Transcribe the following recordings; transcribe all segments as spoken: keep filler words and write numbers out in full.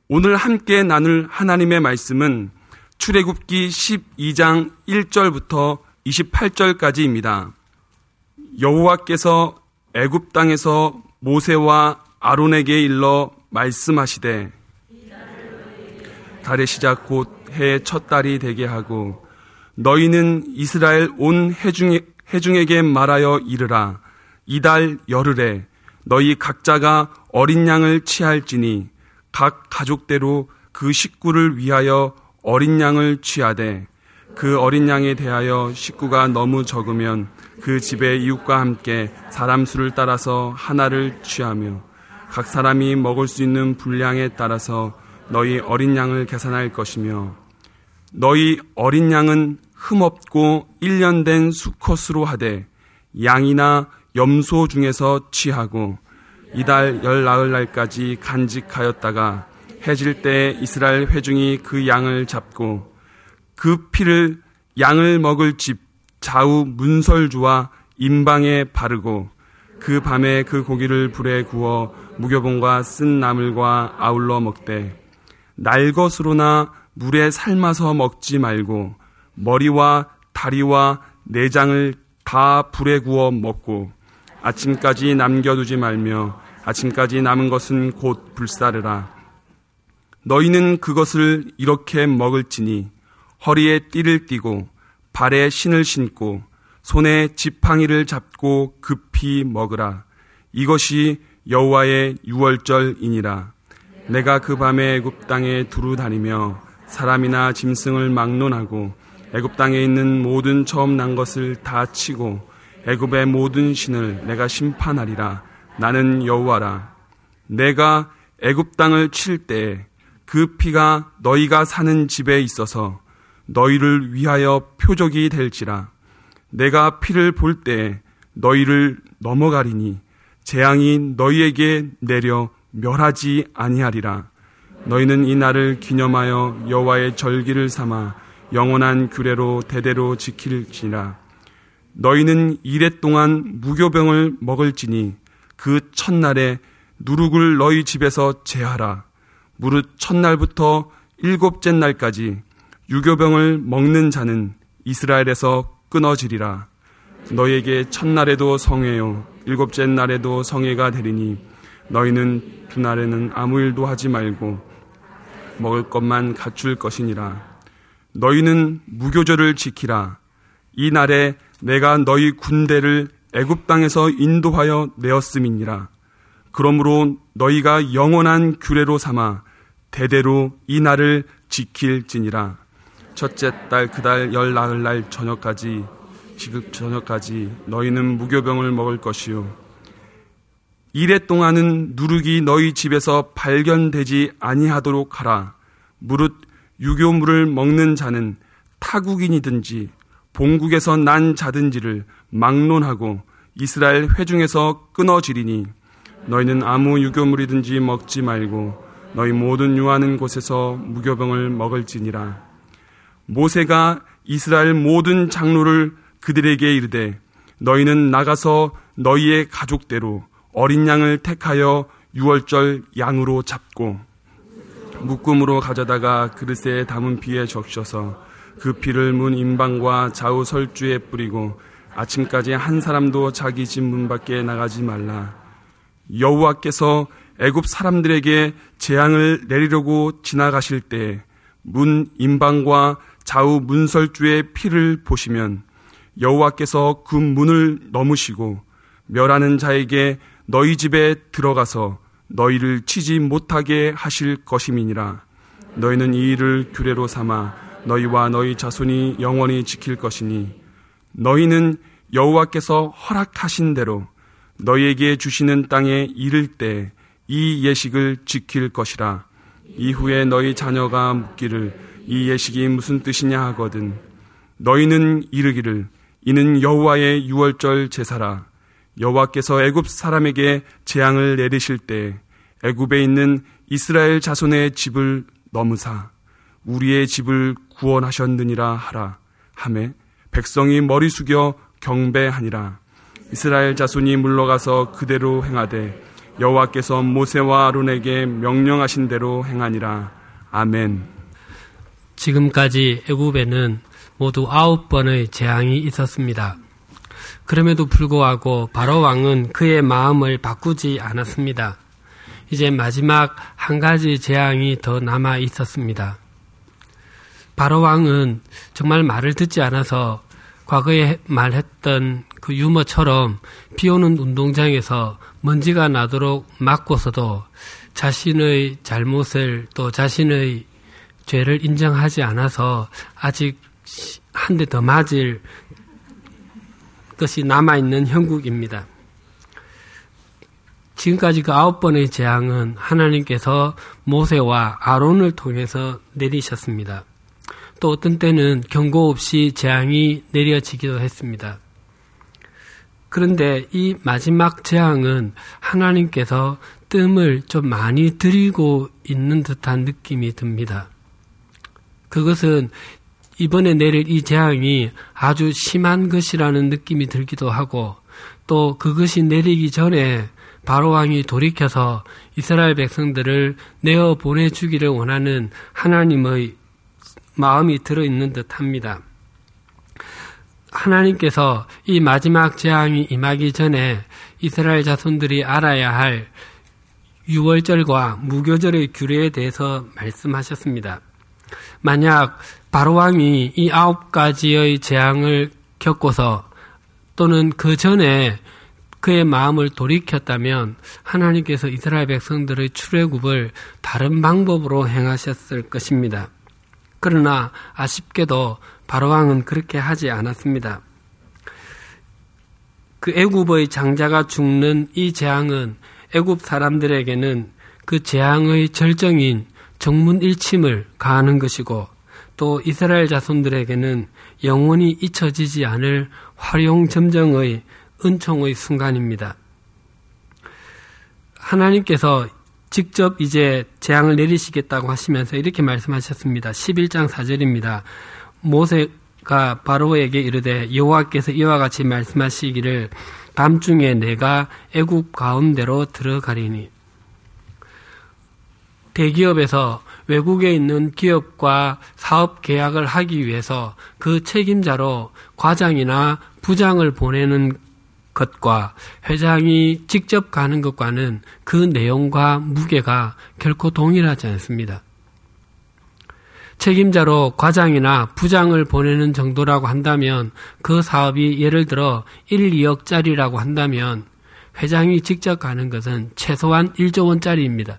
오늘 함께 나눌 하나님의 말씀은 출애굽기 십이 장 일 절부터 이십팔 절까지입니다. 여호와께서 애굽 땅에서 모세와 아론에게 일러 말씀하시되 달의 시작 곧 해의 첫 달이 되게 하고 너희는 이스라엘 온 회중, 회중에게 말하여 이르라. 이달 열흘에 너희 각자가 어린 양을 취할지니 각 가족대로 그 식구를 위하여 어린 양을 취하되 그 어린 양에 대하여 식구가 너무 적으면 그 집의 이웃과 함께 사람 수를 따라서 하나를 취하며 각 사람이 먹을 수 있는 분량에 따라서 너희 어린 양을 계산할 것이며 너희 어린 양은 흠없고 일 년 된 수컷으로 하되 양이나 염소 중에서 취하고 이달 열나흘 날까지 간직하였다가 해질 때 이스라엘 회중이 그 양을 잡고 그 피를 양을 먹을 집 좌우 문설주와 임방에 바르고 그 밤에 그 고기를 불에 구워 무교봉과 쓴 나물과 아울러 먹되 날것으로나 물에 삶아서 먹지 말고 머리와 다리와 내장을 다 불에 구워 먹고 아침까지 남겨두지 말며 아침까지 남은 것은 곧 불사르라. 너희는 그것을 이렇게 먹을지니 허리에 띠를 띠고 발에 신을 신고 손에 지팡이를 잡고 급히 먹으라. 이것이 여호와의 유월절이니라. 내가 그 밤에 애굽 땅에 두루 다니며 사람이나 짐승을 막론하고 애굽 땅에 있는 모든 처음 난 것을 다 치고 애굽의 모든 신을 내가 심판하리라. 나는 여호와라. 내가 애굽 땅을 칠 때에 그 피가 너희가 사는 집에 있어서 너희를 위하여 표적이 될지라. 내가 피를 볼 때에 너희를 넘어가리니 재앙이 너희에게 내려 멸하지 아니하리라. 너희는 이 날을 기념하여 여호와의 절기를 삼아 영원한 규례로 대대로 지킬지라. 너희는 이래 동안 무교병을 먹을지니 그 첫날에 누룩을 너희 집에서 제하라. 무릇 첫날부터 일곱째 날까지 유교병을 먹는 자는 이스라엘에서 끊어지리라. 너희에게 첫날에도 성회요 일곱째 날에도 성회가 되리니 너희는 두 날에는 아무 일도 하지 말고 먹을 것만 갖출 것이니라. 너희는 무교절을 지키라. 이 날에 내가 너희 군대를 애굽 땅에서 인도하여 내었음이니라. 그러므로 너희가 영원한 규례로 삼아 대대로 이 날을 지킬지니라. 첫째 달 그 달 열나흘 날 저녁까지 시급 저녁까지 너희는 무교병을 먹을 것이요 이래 동안은 누룩이 너희 집에서 발견되지 아니하도록 하라. 무릇 유교물을 먹는 자는 타국인이든지 본국에서 난 자든지를 막론하고 이스라엘 회중에서 끊어지리니 너희는 아무 유교물이든지 먹지 말고 너희 모든 유하는 곳에서 무교병을 먹을지니라. 모세가 이스라엘 모든 장로를 그들에게 이르되 너희는 나가서 너희의 가족대로 어린 양을 택하여 유월절 양으로 잡고 묶음으로 가져다가 그릇에 담은 피에 적셔서 그 피를 문 임방과 좌우 설주에 뿌리고 아침까지 한 사람도 자기 집 문 밖에 나가지 말라. 여호와께서 애굽 사람들에게 재앙을 내리려고 지나가실 때 문 임방과 좌우 문설주의 피를 보시면 여호와께서 그 문을 넘으시고 멸하는 자에게 너희 집에 들어가서 너희를 치지 못하게 하실 것임이니라. 너희는 이 일을 규례로 삼아 너희와 너희 자손이 영원히 지킬 것이니 너희는 여호와께서 허락하신 대로 너희에게 주시는 땅에 이를 때 이 예식을 지킬 것이라. 이후에 너희 자녀가 묻기를 이 예식이 무슨 뜻이냐 하거든 너희는 이르기를 이는 여호와의 유월절 제사라. 여호와께서 애굽 사람에게 재앙을 내리실 때 애굽에 있는 이스라엘 자손의 집을 넘으사 우리의 집을 구원하셨느니라 하라 하매 백성이 머리 숙여 경배하니라. 이스라엘 자손이 물러가서 그대로 행하되 여호와께서 모세와 아론에게 명령하신 대로 행하니라. 아멘. 지금까지 애굽에는 모두 아홉 번의 재앙이 있었습니다. 그럼에도 불구하고 바로 왕은 그의 마음을 바꾸지 않았습니다. 이제 마지막 한 가지 재앙이 더 남아 있었습니다. 바로 왕은 정말 말을 듣지 않아서 과거에 말했던 그 유머처럼 비오는 운동장에서 먼지가 나도록 막고서도 자신의 잘못을 또 자신의 죄를 인정하지 않아서 아직 한 대 더 맞을 것이 남아있는 형국입니다. 지금까지 그 아홉 번의 재앙은 하나님께서 모세와 아론을 통해서 내리셨습니다. 또 어떤 때는 경고 없이 재앙이 내려지기도 했습니다. 그런데 이 마지막 재앙은 하나님께서 뜸을 좀 많이 들이고 있는 듯한 느낌이 듭니다. 그것은 이번에 내릴 이 재앙이 아주 심한 것이라는 느낌이 들기도 하고 또 그것이 내리기 전에 바로왕이 돌이켜서 이스라엘 백성들을 내어 보내주기를 원하는 하나님의 마음이 들어있는 듯합니다. 하나님께서 이 마지막 재앙이 임하기 전에 이스라엘 자손들이 알아야 할 유월절과 무교절의 규례에 대해서 말씀하셨습니다. 만약 바로왕이 이 아홉 가지의 재앙을 겪고서 또는 그 전에 그의 마음을 돌이켰다면 하나님께서 이스라엘 백성들의 출애굽을 다른 방법으로 행하셨을 것입니다. 그러나 아쉽게도 바로왕은 그렇게 하지 않았습니다. 그 애굽의 장자가 죽는 이 재앙은 애굽 사람들에게는 그 재앙의 절정인 정문일침을 가하는 것이고 또 이스라엘 자손들에게는 영원히 잊혀지지 않을 활용점정의 은총의 순간입니다. 하나님께서 직접 이제 재앙을 내리시겠다고 하시면서 이렇게 말씀하셨습니다. 십일 장 사 절입니다. 모세가 바로에게 이르되 여호와께서 이와 같이 말씀하시기를 밤중에 내가 애굽 가운데로 들어가리니. 대기업에서 외국에 있는 기업과 사업 계약을 하기 위해서 그 책임자로 과장이나 부장을 보내는 것과 회장이 직접 가는 것과는 그 내용과 무게가 결코 동일하지 않습니다. 책임자로 과장이나 부장을 보내는 정도라고 한다면 그 사업이 예를 들어 일, 이억짜리라고 한다면 회장이 직접 가는 것은 최소한 일조 원짜리입니다.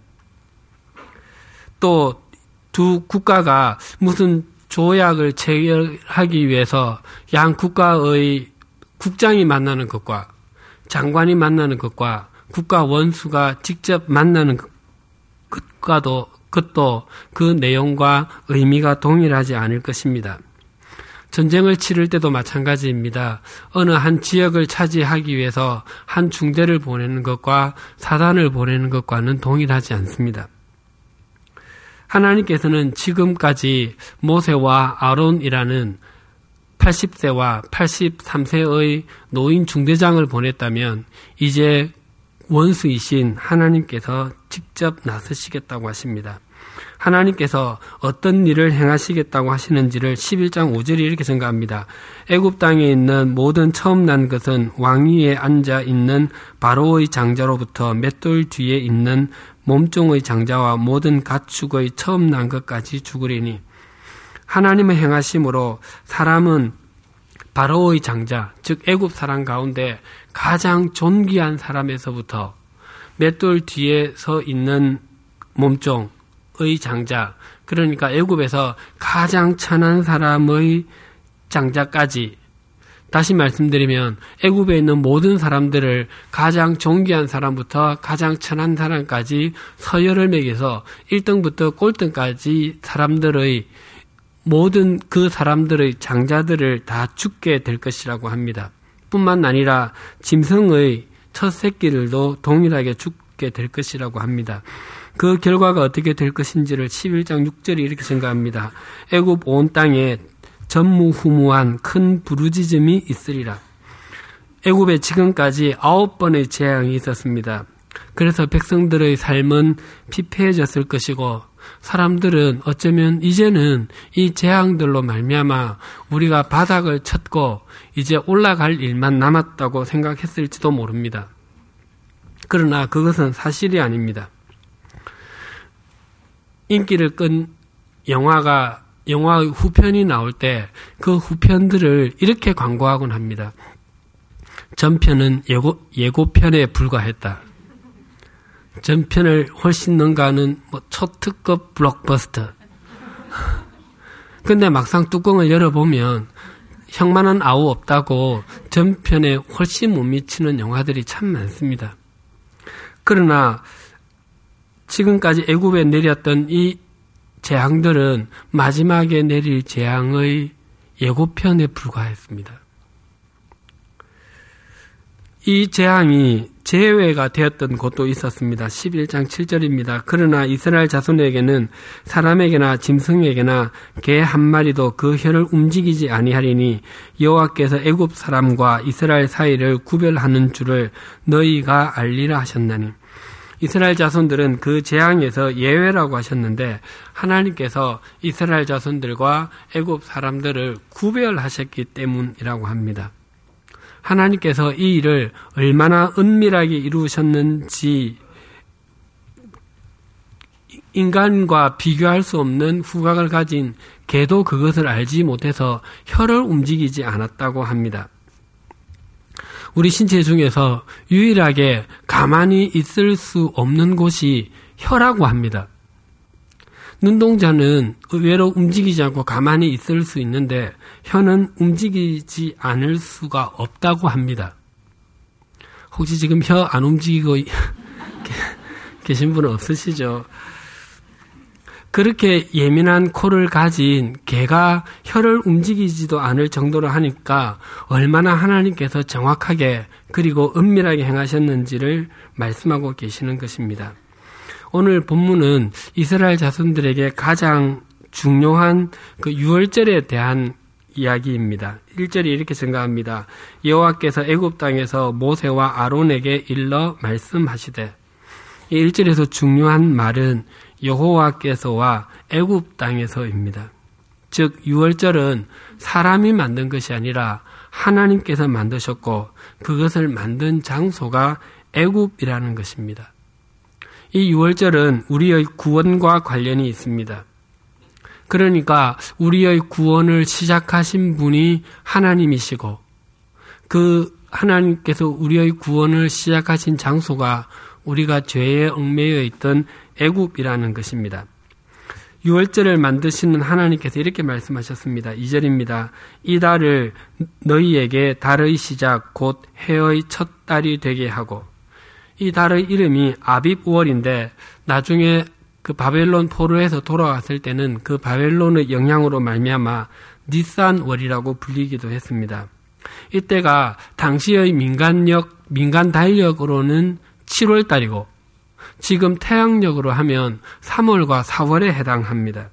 또 두 국가가 무슨 조약을 체결하기 위해서 양 국가의 국장이 만나는 것과 장관이 만나는 것과 국가 원수가 직접 만나는 것과도 그것도 그 내용과 의미가 동일하지 않을 것입니다. 전쟁을 치를 때도 마찬가지입니다. 어느 한 지역을 차지하기 위해서 한 중대를 보내는 것과 사단을 보내는 것과는 동일하지 않습니다. 하나님께서는 지금까지 모세와 아론이라는 팔십 세와 팔십삼 세의 노인 중대장을 보냈다면 이제 원수이신 하나님께서 직접 나서시겠다고 하십니다. 하나님께서 어떤 일을 행하시겠다고 하시는지를 십일 장 오 절이 이렇게 증가합니다. 애굽 땅에 있는 모든 처음 난 것은 왕위에 앉아 있는 바로의 장자로부터 맷돌 뒤에 있는 몸종의 장자와 모든 가축의 처음 난 것까지 죽으리니. 하나님의 행하심으로 사람은 바로의 장자, 즉 애굽 사람 가운데 가장 존귀한 사람에서부터 맷돌 뒤에 서 있는 몸종의 장자, 그러니까 애굽에서 가장 천한 사람의 장자까지, 다시 말씀드리면 애굽에 있는 모든 사람들을 가장 존귀한 사람부터 가장 천한 사람까지 서열을 매겨서 일 등부터 꼴등까지 사람들의 모든 그 사람들의 장자들을 다 죽게 될 것이라고 합니다. 뿐만 아니라 짐승의 첫 새끼들도 동일하게 죽게 될 것이라고 합니다. 그 결과가 어떻게 될 것인지를 십일 장 육 절이 이렇게 증가합니다. 애굽 온 땅에 전무후무한 큰 부르짖음이 있으리라. 애굽에 지금까지 아홉 번의 재앙이 있었습니다. 그래서 백성들의 삶은 피폐해졌을 것이고 사람들은 어쩌면 이제는 이 재앙들로 말미암아 우리가 바닥을 쳤고 이제 올라갈 일만 남았다고 생각했을지도 모릅니다. 그러나 그것은 사실이 아닙니다. 인기를 끈 영화가 영화의 후편이 나올 때 그 후편들을 이렇게 광고하곤 합니다. 전편은 예고, 예고편에 불과했다. 전편을 훨씬 능가하는 뭐 초특급 블록버스터. 근데 막상 뚜껑을 열어보면 형만한 아우 없다고 전편에 훨씬 못 미치는 영화들이 참 많습니다. 그러나 지금까지 애굽에 내렸던 이 재앙들은 마지막에 내릴 재앙의 예고편에 불과했습니다. 이 재앙이 제외가 되었던 곳도 있었습니다. 십일 장 칠 절입니다. 그러나 이스라엘 자손에게는 사람에게나 짐승에게나 개 한 마리도 그 혀를 움직이지 아니하리니 여호와께서 애굽 사람과 이스라엘 사이를 구별하는 줄을 너희가 알리라 하셨나니. 이스라엘 자손들은 그 재앙에서 예외라고 하셨는데 하나님께서 이스라엘 자손들과 애굽 사람들을 구별하셨기 때문이라고 합니다. 하나님께서 이 일을 얼마나 은밀하게 이루셨는지 인간과 비교할 수 없는 후각을 가진 개도 그것을 알지 못해서 혀를 움직이지 않았다고 합니다. 우리 신체 중에서 유일하게 가만히 있을 수 없는 곳이 혀라고 합니다. 눈동자는 의외로 움직이지 않고 가만히 있을 수 있는데 혀는 움직이지 않을 수가 없다고 합니다. 혹시 지금 혀 안 움직이고 계신 분은 없으시죠? 그렇게 예민한 코를 가진 개가 혀를 움직이지도 않을 정도로 하니까 얼마나 하나님께서 정확하게 그리고 은밀하게 행하셨는지를 말씀하고 계시는 것입니다. 오늘 본문은 이스라엘 자손들에게 가장 중요한 그 유월절에 대한 이야기입니다. 일 절이 이렇게 증가합니다. 여호와께서 애굽 땅에서 모세와 아론에게 일러 말씀하시되, 이 일 절에서 중요한 말은 여호와께서와 애굽 땅에서입니다. 즉 유월절은 사람이 만든 것이 아니라 하나님께서 만드셨고 그것을 만든 장소가 애굽이라는 것입니다. 이 유월절은 우리의 구원과 관련이 있습니다. 그러니까 우리의 구원을 시작하신 분이 하나님이시고 그 하나님께서 우리의 구원을 시작하신 장소가 우리가 죄에 얽매여 있던 애굽이라는 것입니다. 유월절을 만드시는 하나님께서 이렇게 말씀하셨습니다. 이 절입니다. 이 달을 너희에게 달의 시작 곧 해의 첫 달이 되게 하고, 이 달의 이름이 아빕월인데 나중에 그 바벨론 포로에서 돌아왔을 때는 그 바벨론의 영향으로 말미암아 니산월이라고 불리기도 했습니다. 이때가 당시의 민간력, 민간 달력으로는 칠월 달이고 지금 태양력으로 하면 삼월과 사월에 해당합니다.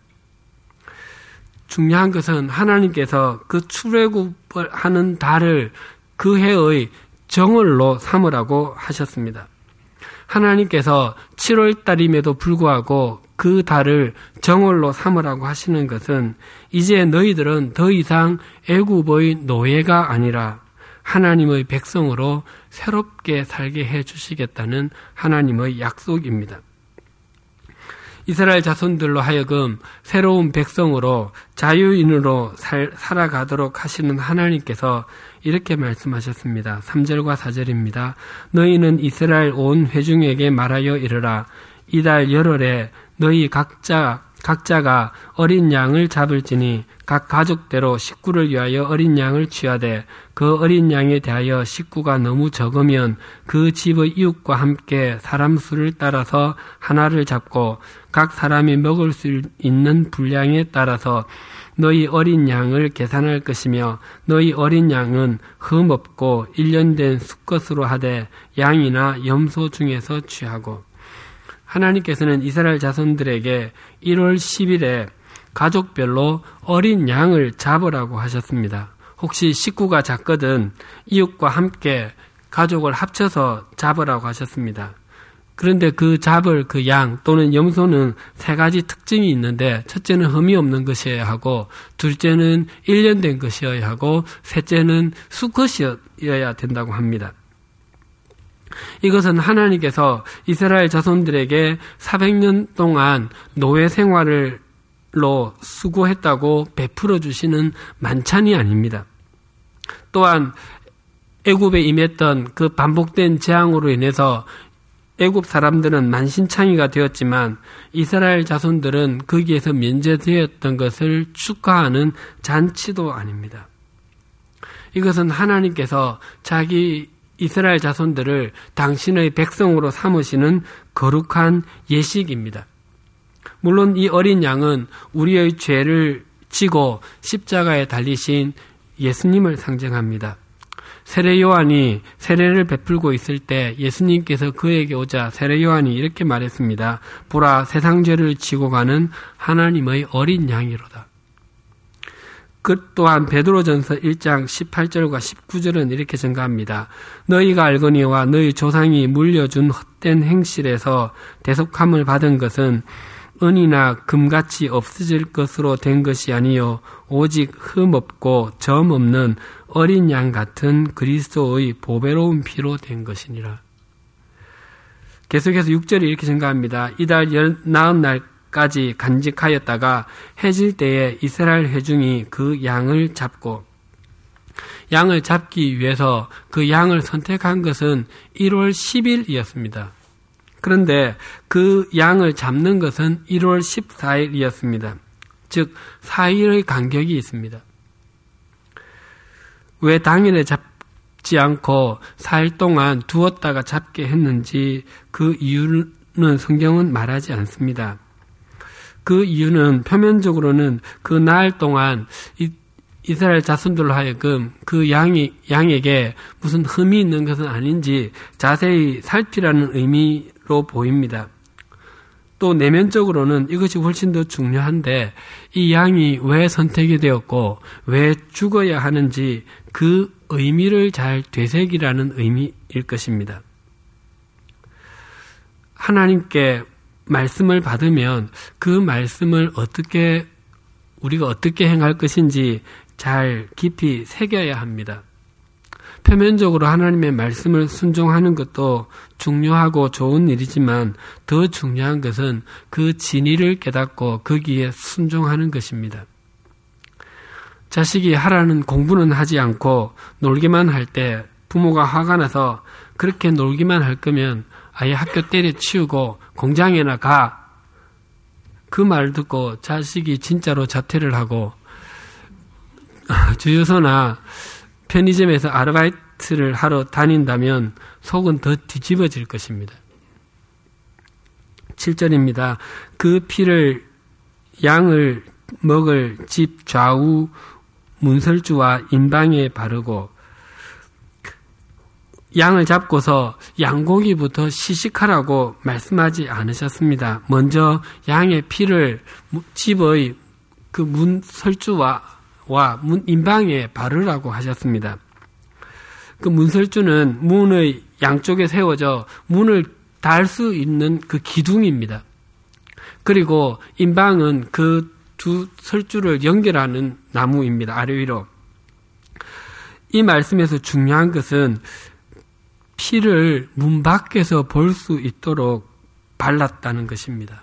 중요한 것은 하나님께서 그 출애굽을 하는 달을 그 해의 정월로 삼으라고 하셨습니다. 하나님께서 칠월 달임에도 불구하고 그 달을 정월로 삼으라고 하시는 것은 이제 너희들은 더 이상 애굽의 노예가 아니라 하나님의 백성으로 새롭게 살게 해주시겠다는 하나님의 약속입니다. 이스라엘 자손들로 하여금 새로운 백성으로 자유인으로 살, 살아가도록 하시는 하나님께서 이렇게 말씀하셨습니다. 삼 절과 사 절입니다. 너희는 이스라엘 온 회중에게 말하여 이르라. 이달 열흘에 너희 각자 각자가 어린 양을 잡을지니 각 가족대로 식구를 위하여 어린 양을 취하되 그 어린 양에 대하여 식구가 너무 적으면 그 집의 이웃과 함께 사람 수를 따라서 하나를 잡고 각 사람이 먹을 수 있는 분량에 따라서 너희 어린 양을 계산할 것이며 너희 어린 양은 흠 없고 일 년 된 수컷으로 하되 양이나 염소 중에서 취하고. 하나님께서는 이스라엘 자손들에게 일월 십일에 가족별로 어린 양을 잡으라고 하셨습니다. 혹시 식구가 작거든 이웃과 함께 가족을 합쳐서 잡으라고 하셨습니다. 그런데 그 잡을 그 양 또는 염소는 세 가지 특징이 있는데, 첫째는 흠이 없는 것이어야 하고, 둘째는 일 년 된 것이어야 하고, 셋째는 수컷이어야 된다고 합니다. 이것은 하나님께서 이스라엘 자손들에게 사백 년 동안 노예 생활로 수고했다고 베풀어 주시는 만찬이 아닙니다. 또한 애굽에 임했던 그 반복된 재앙으로 인해서 애굽 사람들은 만신창이가 되었지만 이스라엘 자손들은 거기에서 면제되었던 것을 축하하는 잔치도 아닙니다. 이것은 하나님께서 자기 이스라엘 자손들을 당신의 백성으로 삼으시는 거룩한 예식입니다. 물론 이 어린 양은 우리의 죄를 지고 십자가에 달리신 예수님을 상징합니다. 세례 요한이 세례를 베풀고 있을 때 예수님께서 그에게 오자 세례 요한이 이렇게 말했습니다. 보라, 세상 죄를 지고 가는 하나님의 어린 양이로다. 그 또한 베드로전서 일 장 십팔 절과 십구 절은 이렇게 증가합니다. 너희가 알거니와 너희 조상이 물려준 헛된 행실에서 대속함을 받은 것은 은이나 금같이 없어질 것으로 된 것이 아니요 오직 흠없고 점 없는 어린 양 같은 그리스도의 보배로운 피로 된 것이니라. 계속해서 육 절이 이렇게 증가합니다. 이달 열나흔 날까지 간직하였다가 해질 때에 이스라엘 회중이 그 양을 잡고, 양을 잡기 위해서 그 양을 선택한 것은 일월 십일이었습니다. 그런데 그 양을 잡는 것은 일월 십사일이었습니다. 즉 사 일의 간격이 있습니다. 왜 당일에 잡지 않고 사 일 동안 두었다가 잡게 했는지 그 이유는 성경은 말하지 않습니다. 그 이유는 표면적으로는 그 날 동안 이 이스라엘 자손들로 하여금 그 양이, 양에게 무슨 흠이 있는 것은 아닌지 자세히 살피라는 의미로 보입니다. 또 내면적으로는 이것이 훨씬 더 중요한데, 이 양이 왜 선택이 되었고 왜 죽어야 하는지 그 의미를 잘 되새기라는 의미일 것입니다. 하나님께 말씀을 받으면 그 말씀을 어떻게, 우리가 어떻게 행할 것인지 잘 깊이 새겨야 합니다. 표면적으로 하나님의 말씀을 순종하는 것도 중요하고 좋은 일이지만 더 중요한 것은 그 진리를 깨닫고 거기에 순종하는 것입니다. 자식이 하라는 공부는 하지 않고 놀기만 할 때 부모가 화가 나서 그렇게 놀기만 할 거면 아예 학교 때려치우고 공장에나 가. 그 말 듣고 자식이 진짜로 자퇴를 하고 주유소나 편의점에서 아르바이트를 하러 다닌다면 속은 더 뒤집어질 것입니다. 칠 절입니다. 그 피를 양을 먹을 집 좌우 문설주와 인방에 바르고, 양을 잡고서 양고기부터 시식하라고 말씀하지 않으셨습니다. 먼저 양의 피를 집의 그 문설주와 와 문 인방에 바르라고 하셨습니다. 그 문설주는 문의 양쪽에 세워져 문을 달 수 있는 그 기둥입니다. 그리고 인방은 그 두 설주를 연결하는 나무입니다. 아래 위로. 이 말씀에서 중요한 것은 피를 문 밖에서 볼 수 있도록 발랐다는 것입니다.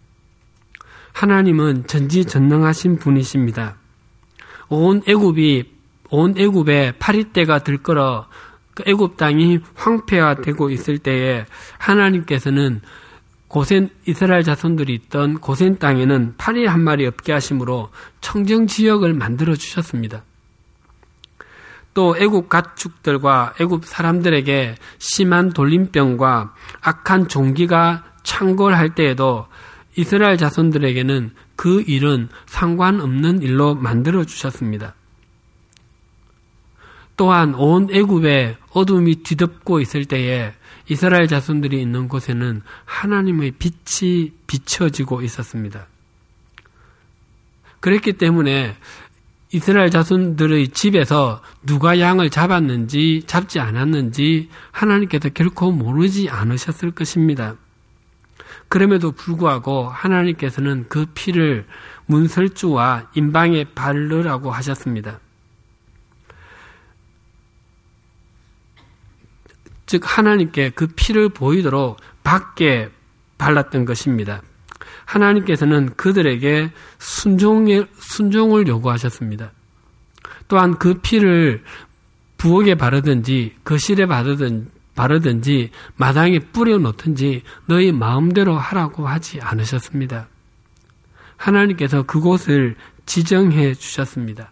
하나님은 전지전능하신 분이십니다. 온 애굽이 온 애굽에 파리떼가 들끓어 애굽 땅이 황폐화되고 있을 때에 하나님께서는 고센 이스라엘 자손들이 있던 고센 땅에는 파리 한 마리 없게 하심으로 청정 지역을 만들어 주셨습니다. 또 애굽 가축들과 애굽 사람들에게 심한 돌림병과 악한 종기가 창궐할 때에도 이스라엘 자손들에게는 그 일은 상관없는 일로 만들어 주셨습니다. 또한 온 애굽에 어둠이 뒤덮고 있을 때에 이스라엘 자손들이 있는 곳에는 하나님의 빛이 비춰지고 있었습니다. 그랬기 때문에 이스라엘 자손들의 집에서 누가 양을 잡았는지 잡지 않았는지 하나님께서 결코 모르지 않으셨을 것입니다. 그럼에도 불구하고 하나님께서는 그 피를 문설주와 임방에 바르라고 하셨습니다. 즉 하나님께 그 피를 보이도록 밖에 발랐던 것입니다. 하나님께서는 그들에게 순종을, 순종을 요구하셨습니다. 또한 그 피를 부엌에 바르든지 거실에 바르든, 바르든지 마당에 뿌려 놓든지 너희 마음대로 하라고 하지 않으셨습니다. 하나님께서 그곳을 지정해 주셨습니다.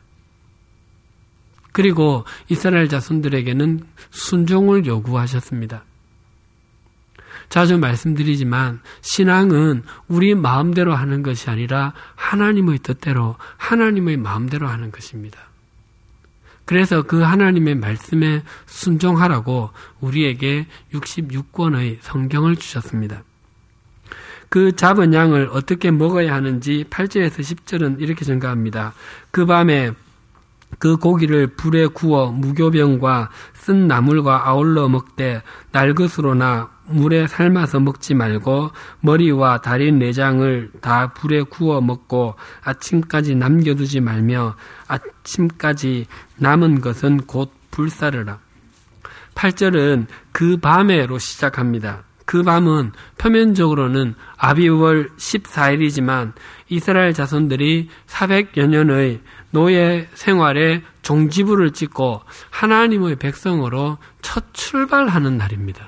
그리고 이스라엘 자손들에게는 순종을 요구하셨습니다. 자주 말씀드리지만 신앙은 우리 마음대로 하는 것이 아니라 하나님의 뜻대로 하나님의 마음대로 하는 것입니다. 그래서 그 하나님의 말씀에 순종하라고 우리에게 육십육 권의 성경을 주셨습니다. 그 잡은 양을 어떻게 먹어야 하는지 팔 절에서 십 절은 이렇게 전가합니다. 그 밤에 그 고기를 불에 구워 무교병과 쓴 나물과 아울러 먹되 날것으로나 물에 삶아서 먹지 말고 머리와 다리 내장을 다 불에 구워 먹고 아침까지 남겨두지 말며 아침까지 남은 것은 곧 불사르라. 팔 절은 그 밤에로 시작합니다. 그 밤은 표면적으로는 아비월 십사 일이지만 이스라엘 자손들이 사백여 년의 노예 생활에 종지부를 찍고 하나님의 백성으로 첫 출발하는 날입니다.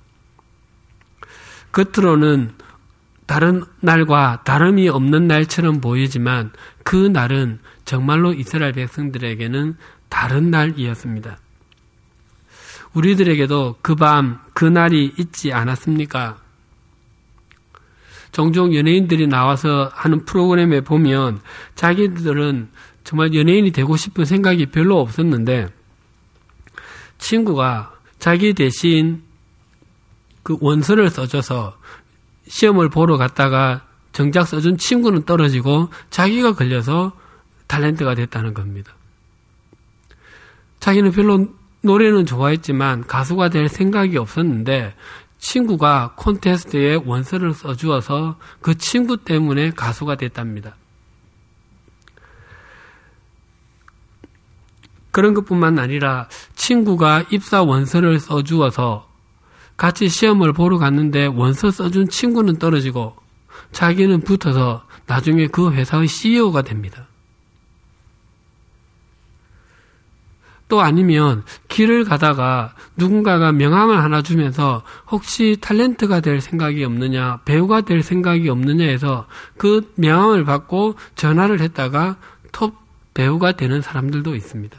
겉으로는 다른 날과 다름이 없는 날처럼 보이지만 그 날은 정말로 이스라엘 백성들에게는 다른 날이었습니다. 우리들에게도 그 밤, 그 날이 있지 않았습니까? 종종 연예인들이 나와서 하는 프로그램에 보면 자기들은 정말 연예인이 되고 싶은 생각이 별로 없었는데 친구가 자기 대신 그 원서를 써줘서 시험을 보러 갔다가 정작 써준 친구는 떨어지고 자기가 걸려서 탤런트가 됐다는 겁니다. 자기는 별로 노래는 좋아했지만 가수가 될 생각이 없었는데 친구가 콘테스트에 원서를 써주어서 그 친구 때문에 가수가 됐답니다. 그런 것뿐만 아니라 친구가 입사 원서를 써주어서 같이 시험을 보러 갔는데 원서 써준 친구는 떨어지고 자기는 붙어서 나중에 그 회사의 씨이오가 됩니다. 또 아니면 길을 가다가 누군가가 명함을 하나 주면서 혹시 탤런트가 될 생각이 없느냐, 배우가 될 생각이 없느냐 해서 그 명함을 받고 전화를 했다가 톱 배우가 되는 사람들도 있습니다.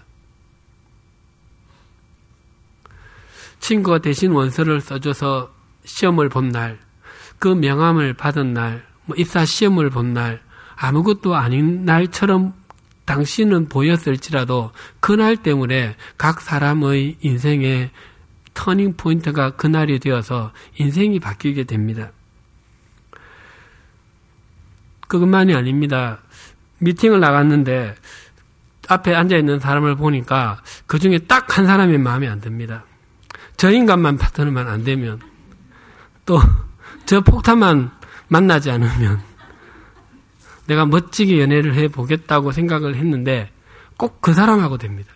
친구가 대신 원서를 써줘서 시험을 본 날, 그 명함을 받은 날, 뭐 입사 시험을 본 날, 아무것도 아닌 날처럼 당신은 보였을지라도 그날 때문에 각 사람의 인생의 터닝 포인트가 그날이 되어서 인생이 바뀌게 됩니다. 그것만이 아닙니다. 미팅을 나갔는데 앞에 앉아있는 사람을 보니까 그 중에 딱 한 사람이 마음에 안 듭니다. 저 인간만 파트너만 안 되면, 또 저 폭탄만 만나지 않으면 내가 멋지게 연애를 해보겠다고 생각을 했는데 꼭 그 사람하고 됩니다.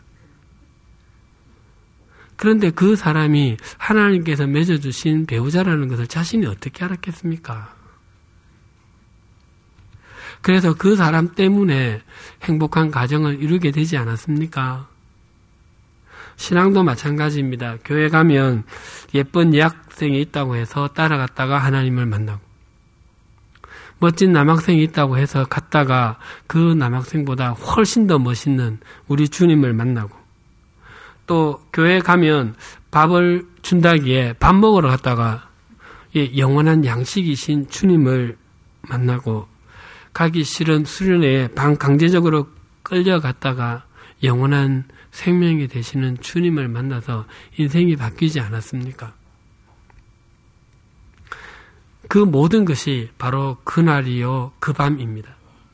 그런데 그 사람이 하나님께서 맺어주신 배우자라는 것을 자신이 어떻게 알았겠습니까? 그래서 그 사람 때문에 행복한 가정을 이루게 되지 않았습니까? 신앙도 마찬가지입니다. 교회 가면 예쁜 여학생이 있다고 해서 따라갔다가 하나님을 만나고, 멋진 남학생이 있다고 해서 갔다가 그 남학생보다 훨씬 더 멋있는 우리 주님을 만나고, 또 교회 가면 밥을 준다기에 밥 먹으러 갔다가 영원한 양식이신 주님을 만나고, 가기 싫은 수련회에 방 강제적으로 끌려갔다가 영원한 생명이 되시는 주님을 만나서 인생이 바뀌지 않았습니까? 그 모든 것이 바로 그날이요 그 밤입니다.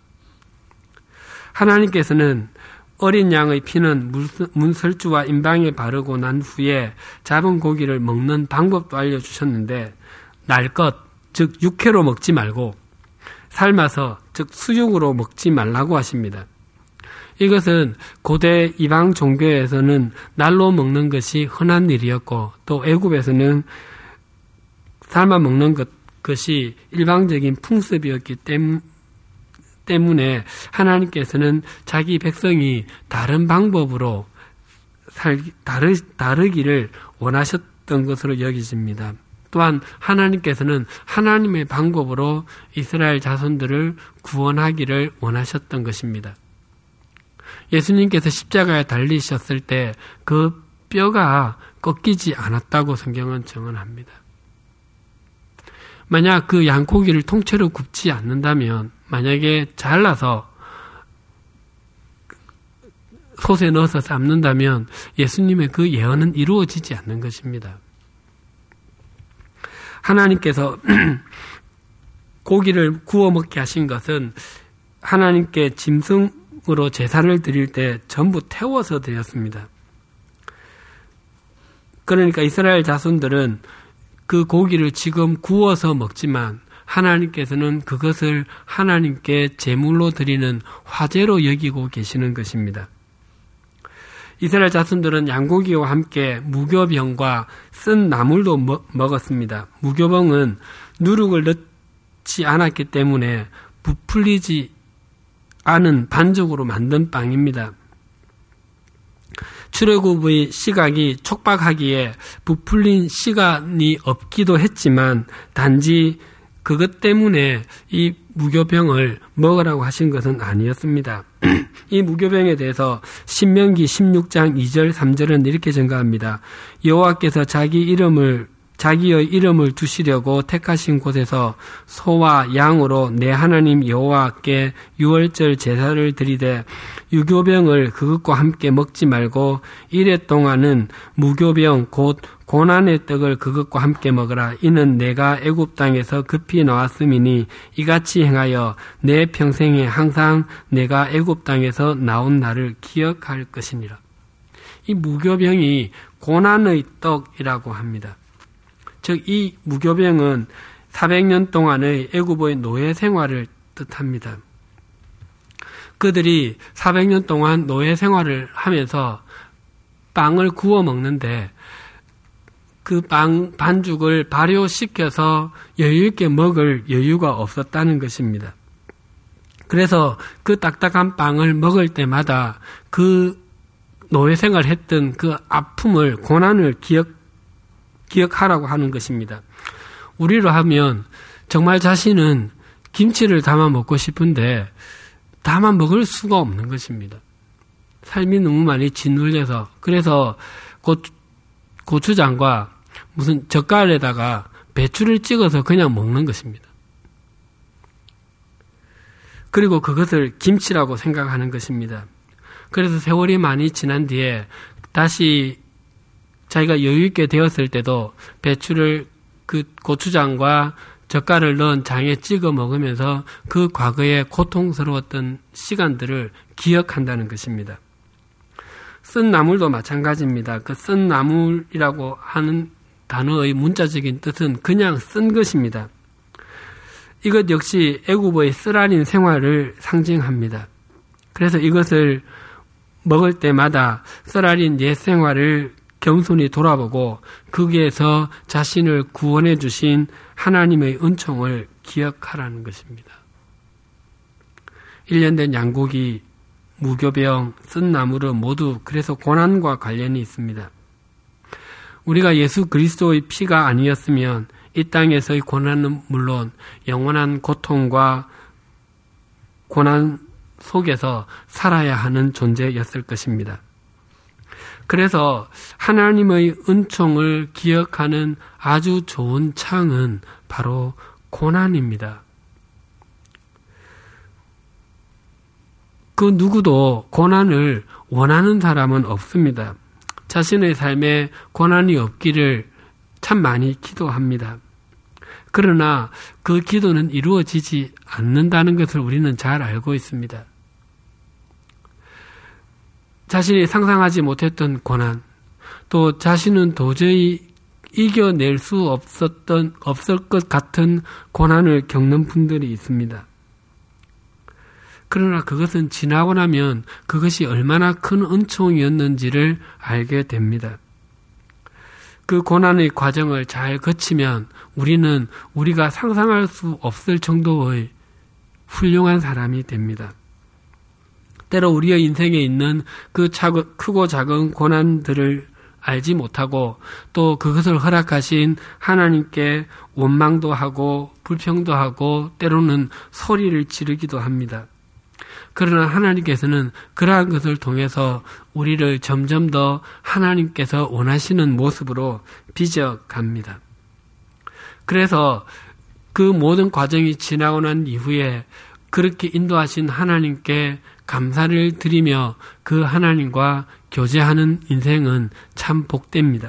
하나님께서는 어린 양의 피는 문설주와 임방에 바르고 난 후에 잡은 고기를 먹는 방법도 알려주셨는데 날 것, 즉 육회로 먹지 말고 삶아서 즉 수육으로 먹지 말라고 하십니다. 이것은 고대 이방 종교에서는 날로 먹는 것이 흔한 일이었고 또 애굽에서는 삶아 먹는 것, 것이 일방적인 풍습이었기 때문, 때문에 하나님께서는 자기 백성이 다른 방법으로 살, 다르, 다르기를 원하셨던 것으로 여기집니다. 또한 하나님께서는 하나님의 방법으로 이스라엘 자손들을 구원하기를 원하셨던 것입니다. 예수님께서 십자가에 달리셨을 때 그 뼈가 꺾이지 않았다고 성경은 증언합니다. 만약 그 양고기를 통째로 굽지 않는다면, 만약에 잘라서 솥에 넣어서 삶는다면 예수님의 그 예언은 이루어지지 않는 것입니다. 하나님께서 고기를 구워 먹게 하신 것은 하나님께 짐승으로 제사를 드릴 때 전부 태워서 드렸습니다. 그러니까 이스라엘 자손들은 그 고기를 지금 구워서 먹지만 하나님께서는 그것을 하나님께 제물로 드리는 화제로 여기고 계시는 것입니다. 이스라엘 자손들은 양고기와 함께 무교병과 쓴 나물도 먹, 먹었습니다. 무교병은 누룩을 넣지 않았기 때문에 부풀리지 않은 반죽으로 만든 빵입니다. 출애굽의 시각이 촉박하기에 부풀린 시간이 없기도 했지만 단지 그것 때문에 이 무교병을 먹으라고 하신 것은 아니었습니다. 이 무교병에 대해서 신명기 십육 장 이 절 삼 절은 이렇게 증가합니다. 여호와께서 자기 이름을 자기의 이름을 두시려고 택하신 곳에서 소와 양으로 내 하나님 여호와께 유월절 제사를 드리되 유교병을 그것과 함께 먹지 말고 이래 동안은 무교병 곧 고난의 떡을 그것과 함께 먹으라. 이는 내가 애굽 땅에서 급히 나왔음이니 이같이 행하여 내 평생에 항상 내가 애굽 땅에서 나온 날을 기억할 것이니라. 이 무교병이 고난의 떡이라고 합니다. 즉 이 무교병은 사백 년 동안의 애굽의 노예 생활을 뜻합니다. 그들이 사백 년 동안 노예 생활을 하면서 빵을 구워 먹는데 그 빵 반죽을 발효시켜서 여유있게 먹을 여유가 없었다는 것입니다. 그래서 그 딱딱한 빵을 먹을 때마다 그 노예 생활을 했던 그 아픔을, 고난을 기억 기억하라고 하는 것입니다. 우리로 하면 정말 자신은 김치를 담아 먹고 싶은데 담아 먹을 수가 없는 것입니다. 삶이 너무 많이 짓눌려서. 그래서 고추, 고추장과 무슨 젓갈에다가 배추를 찍어서 그냥 먹는 것입니다. 그리고 그것을 김치라고 생각하는 것입니다. 그래서 세월이 많이 지난 뒤에 다시 자기가 여유있게 되었을 때도 배추를 그 고추장과 젓갈을 넣은 장에 찍어 먹으면서 그 과거의 고통스러웠던 시간들을 기억한다는 것입니다. 쓴 나물도 마찬가지입니다. 그 쓴 나물이라고 하는 단어의 문자적인 뜻은 그냥 쓴 것입니다. 이것 역시 애굽의 쓰라린 생활을 상징합니다. 그래서 이것을 먹을 때마다 쓰라린 옛 생활을 겸손히 돌아보고 거기에서 자신을 구원해 주신 하나님의 은총을 기억하라는 것입니다. 일 년 된 양고기, 무교병, 쓴 나물은 모두 그래서 고난과 관련이 있습니다. 우리가 예수 그리스도의 피가 아니었으면 이 땅에서의 고난은 물론 영원한 고통과 고난 속에서 살아야 하는 존재였을 것입니다. 그래서 하나님의 은총을 기억하는 아주 좋은 창은 바로 고난입니다. 그 누구도 고난을 원하는 사람은 없습니다. 자신의 삶에 고난이 없기를 참 많이 기도합니다. 그러나 그 기도는 이루어지지 않는다는 것을 우리는 잘 알고 있습니다. 자신이 상상하지 못했던 고난, 또 자신은 도저히 이겨낼 수 없었던, 없을 것 같은 고난을 겪는 분들이 있습니다. 그러나 그것은 지나고 나면 그것이 얼마나 큰 은총이었는지를 알게 됩니다. 그 고난의 과정을 잘 거치면 우리는 우리가 상상할 수 없을 정도의 훌륭한 사람이 됩니다. 때로 우리의 인생에 있는 그 크고 작은 고난들을 알지 못하고 또 그것을 허락하신 하나님께 원망도 하고 불평도 하고 때로는 소리를 지르기도 합니다. 그러나 하나님께서는 그러한 것을 통해서 우리를 점점 더 하나님께서 원하시는 모습으로 빚어갑니다. 그래서 그 모든 과정이 지나고 난 이후에 그렇게 인도하신 하나님께 감사를 드리며 그 하나님과 교제하는 인생은 참 복됩니다.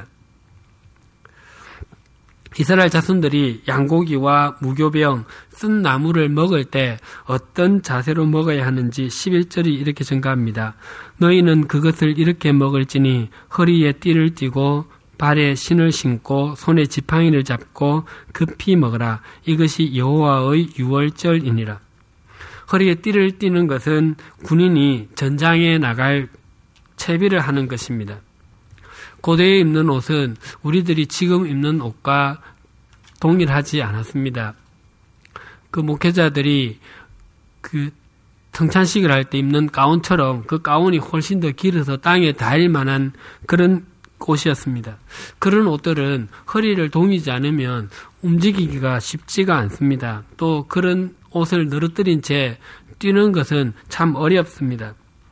이스라엘 자손들이 양고기와 무교병, 쓴 나무를 먹을 때 어떤 자세로 먹어야 하는지 십일 절이 이렇게 증가합니다. 너희는 그것을 이렇게 먹을지니 허리에 띠를 띠고 발에 신을 신고 손에 지팡이를 잡고 급히 먹으라. 이것이 여호와의 유월절이니라. 허리에 띠를 띠는 것은 군인이 전장에 나갈 채비를 하는 것입니다. 고대에 입는 옷은 우리들이 지금 입는 옷과 동일하지 않았습니다. 그 목회자들이 그 성찬식을 할 때 입는 가운처럼 그 가운이 훨씬 더 길어서 땅에 닿을 만한 그런 옷이었습니다. 그런 옷들은 허리를 동이지 않으면 움직이기가 쉽지가 않습니다. 또 그런 옷을 늘어뜨린 채 뛰는 것은 참 어렵습니다.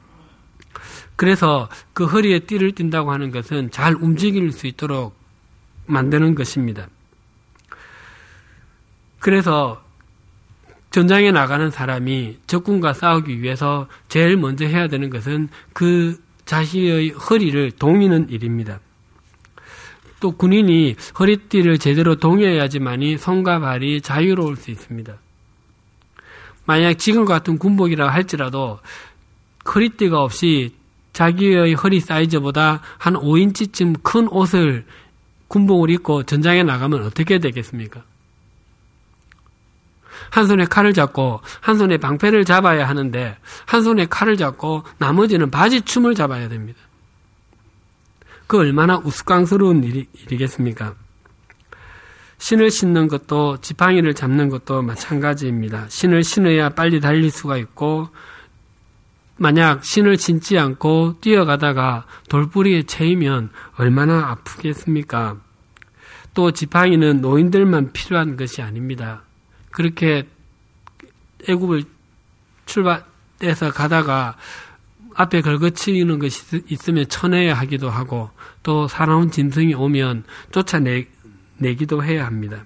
그래서 그 허리에 띠를 띈다고 하는 것은 잘 움직일 수 있도록 만드는 것입니다. 그래서 전장에 나가는 사람이 적군과 싸우기 위해서 제일 먼저 해야 되는 것은 그 자신의 허리를 동이는 일입니다. 또 군인이 허리띠를 제대로 동여야지만이 손과 발이 자유로울 수 있습니다. 만약 지금 같은 군복이라 할지라도 허리띠가 없이 자기의 허리 사이즈보다 한 오 인치쯤 큰 옷을 군복을 입고 전장에 나가면 어떻게 되겠습니까? 한 손에 칼을 잡고 한 손에 방패를 잡아야 하는데 한 손에 칼을 잡고 나머지는 바지춤을 잡아야 됩니다. 그 얼마나 우스꽝스러운 일이, 일이겠습니까? 신을 신는 것도 지팡이를 잡는 것도 마찬가지입니다. 신을 신어야 빨리 달릴 수가 있고 만약 신을 신지 않고 뛰어가다가 돌부리에 채이면 얼마나 아프겠습니까? 또 지팡이는 노인들만 필요한 것이 아닙니다. 그렇게 애굽을 출발해서 가다가 앞에 걸거치는 것이 있으면 쳐내야 하기도 하고 또 사나운 짐승이 오면 쫓아내기도 해야 합니다.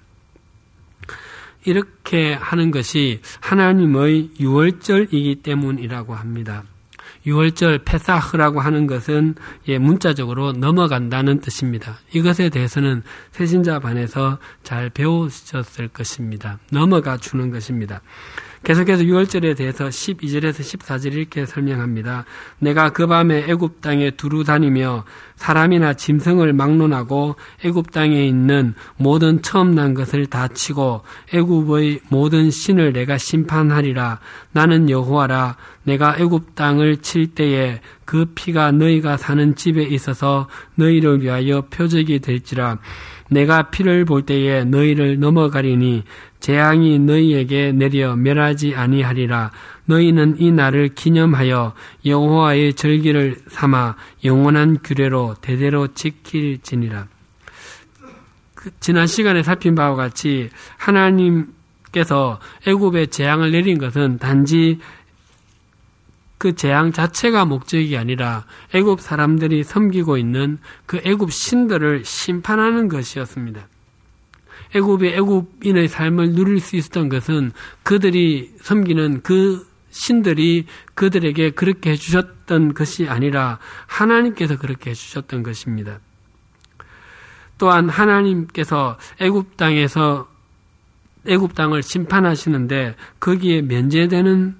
이렇게 하는 것이 하나님의 유월절이기 때문이라고 합니다. 유월절 페사흐라고 하는 것은 예, 문자적으로 넘어간다는 뜻입니다. 이것에 대해서는 새신자반에서 잘 배우셨을 것입니다. 넘어가 주는 것입니다. 계속해서 유월절에 대해서 십이 절에서 십사 절 이렇게 설명합니다. 내가 그 밤에 애굽 땅에 두루 다니며 사람이나 짐승을 막론하고 애굽 땅에 있는 모든 처음 난 것을 다 치고 애굽의 모든 신을 내가 심판하리라. 나는 여호와라. 내가 애굽 땅을 칠 때에 그 피가 너희가 사는 집에 있어서 너희를 위하여 표적이 될지라. 내가 피를 볼 때에 너희를 넘어가리니 재앙이 너희에게 내려 멸하지 아니하리라. 너희는 이 날을 기념하여 여호와의 절기를 삼아 영원한 규례로 대대로 지킬지니라. 그 지난 시간에 살핀 바와 같이 하나님께서 애굽에 재앙을 내린 것은 단지 그 재앙 자체가 목적이 아니라 애굽 사람들이 섬기고 있는 그 애굽 신들을 심판하는 것이었습니다. 애굽이 애굽인의 삶을 누릴 수 있었던 것은 그들이 섬기는 그 신들이 그들에게 그렇게 해주셨던 것이 아니라 하나님께서 그렇게 해주셨던 것입니다. 또한 하나님께서 애굽 땅에서 애굽 땅을 심판하시는데 거기에 면제되는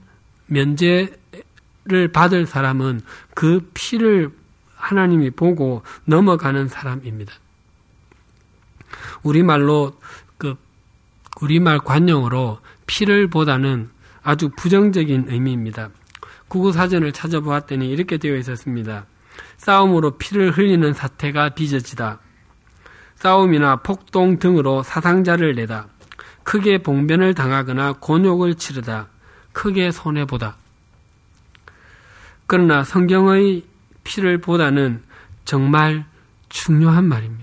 면제를 받을 사람은 그 피를 하나님이 보고 넘어가는 사람입니다. 우리말로 그 우리말 관용어로 피를 보다는 아주 부정적인 의미입니다. 국어사전을 찾아보았더니 이렇게 되어 있었습니다. 싸움으로 피를 흘리는 사태가 빚어지다. 싸움이나 폭동 등으로 사상자를 내다. 크게 봉변을 당하거나 곤욕을 치르다. 크게 손해보다. 그러나 성경의 피를 보다는 정말 중요한 말입니다.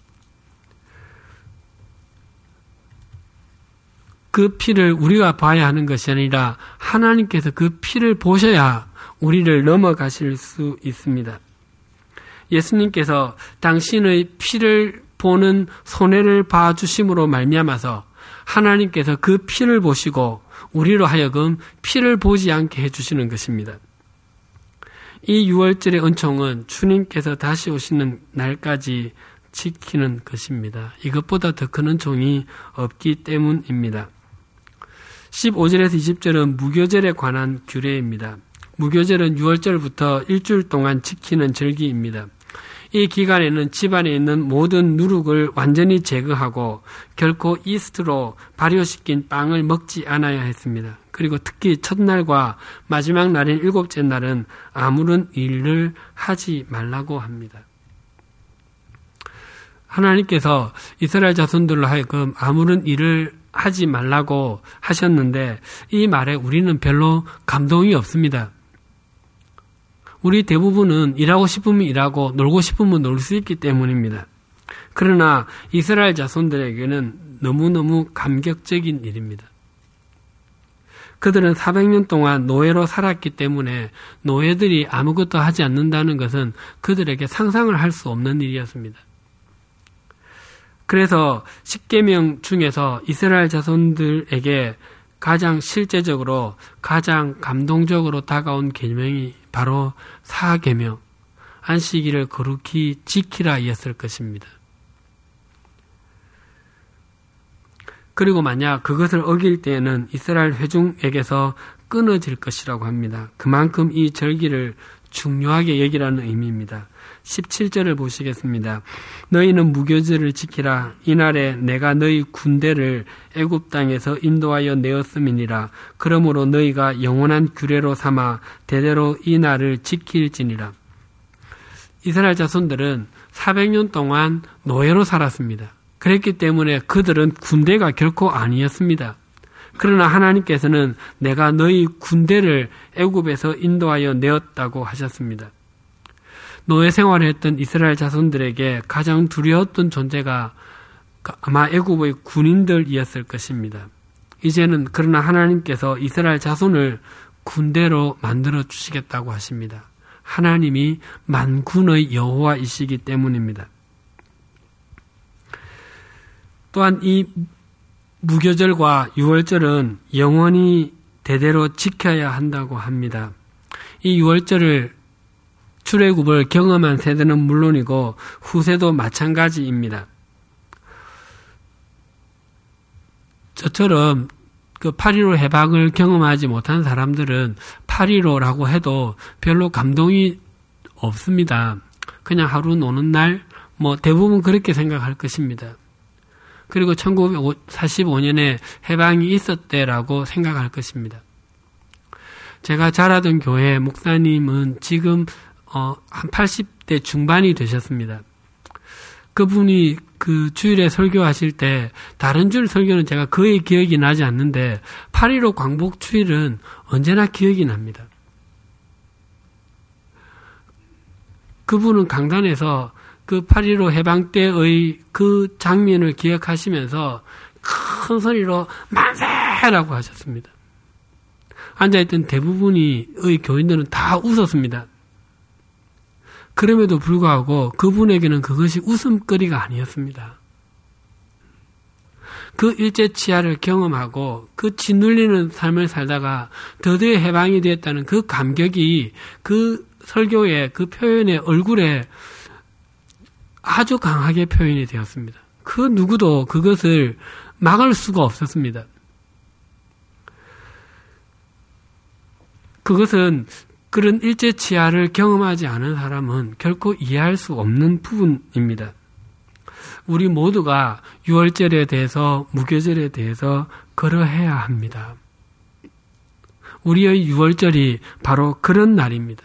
그 피를 우리가 봐야 하는 것이 아니라 하나님께서 그 피를 보셔야 우리를 넘어가실 수 있습니다. 예수님께서 당신의 피를 보는 손해를 봐주심으로 말미암아서 하나님께서 그 피를 보시고 우리로 하여금 피를 보지 않게 해주시는 것입니다. 이 유월절의 은총은 주님께서 다시 오시는 날까지 지키는 것입니다. 이것보다 더 큰 은총이 없기 때문입니다. 십오 절에서 이십 절은 무교절에 관한 규례입니다. 무교절은 유월절부터 일주일 동안 지키는 절기입니다. 이 기간에는 집안에 있는 모든 누룩을 완전히 제거하고 결코 이스트로 발효시킨 빵을 먹지 않아야 했습니다. 그리고 특히 첫날과 마지막 날인 일곱째 날은 아무런 일을 하지 말라고 합니다. 하나님께서 이스라엘 자손들로 하여금 아무런 일을 하지 말라고 하셨는데 이 말에 우리는 별로 감동이 없습니다. 우리 대부분은 일하고 싶으면 일하고 놀고 싶으면 놀 수 있기 때문입니다. 그러나 이스라엘 자손들에게는 너무너무 감격적인 일입니다. 그들은 사백 년 동안 노예로 살았기 때문에 노예들이 아무것도 하지 않는다는 것은 그들에게 상상을 할 수 없는 일이었습니다. 그래서 십계명 중에서 이스라엘 자손들에게 가장 실제적으로 가장 감동적으로 다가온 계명이 바로 사계명, 안식일을 거룩히 지키라였을 것입니다. 그리고 만약 그것을 어길 때에는 이스라엘 회중에게서 끊어질 것이라고 합니다. 그만큼 이 절기를 중요하게 여기라는 의미입니다. 십칠 절을 보시겠습니다. 너희는 무교절을 지키라. 이날에 내가 너희 군대를 애굽 땅에서 인도하여 내었음이니라. 그러므로 너희가 영원한 규례로 삼아 대대로 이 날을 지킬지니라. 이스라엘 자손들은 사백 년 동안 노예로 살았습니다. 그랬기 때문에 그들은 군대가 결코 아니었습니다. 그러나 하나님께서는 내가 너희 군대를 애굽에서 인도하여 내었다고 하셨습니다. 노예 생활을 했던 이스라엘 자손들에게 가장 두려웠던 존재가 아마 애굽의 군인들이었을 것입니다. 이제는 그러나 하나님께서 이스라엘 자손을 군대로 만들어 주시겠다고 하십니다. 하나님이 만군의 여호와이시기 때문입니다. 또한 이 무교절과 유월절은 영원히 대대로 지켜야 한다고 합니다. 이 유월절을 출애굽을 경험한 세대는 물론이고 후세도 마찬가지입니다. 저처럼 그 팔일오 해방을 경험하지 못한 사람들은 팔일오라고 해도 별로 감동이 없습니다. 그냥 하루 노는 날, 뭐 대부분 그렇게 생각할 것입니다. 그리고 천구백사십오 년에 해방이 있었대라고 생각할 것입니다. 제가 자라던 교회 목사님은 지금 어, 한 팔십 대 중반이 되셨습니다. 그분이 그 주일에 설교하실 때 다른 주일 설교는 제가 거의 기억이 나지 않는데 팔일오 광복 주일은 언제나 기억이 납니다. 그분은 강단에서 그 팔일오 해방 때의 그 장면을 기억하시면서 큰 소리로 만세라고 하셨습니다. 앉아있던 대부분의 교인들은 다 웃었습니다. 그럼에도 불구하고 그분에게는 그것이 웃음거리가 아니었습니다. 그 일제치하를 경험하고 그 짓눌리는 삶을 살다가 드디어 해방이 되었다는 그 감격이 그 설교의 그 표현의 얼굴에 아주 강하게 표현이 되었습니다. 그 누구도 그것을 막을 수가 없었습니다. 그것은 그런 일제치하를 경험하지 않은 사람은 결코 이해할 수 없는 부분입니다. 우리 모두가 유월절에 대해서, 무교절에 대해서 그러해야 합니다. 우리의 유월절이 바로 그런 날입니다.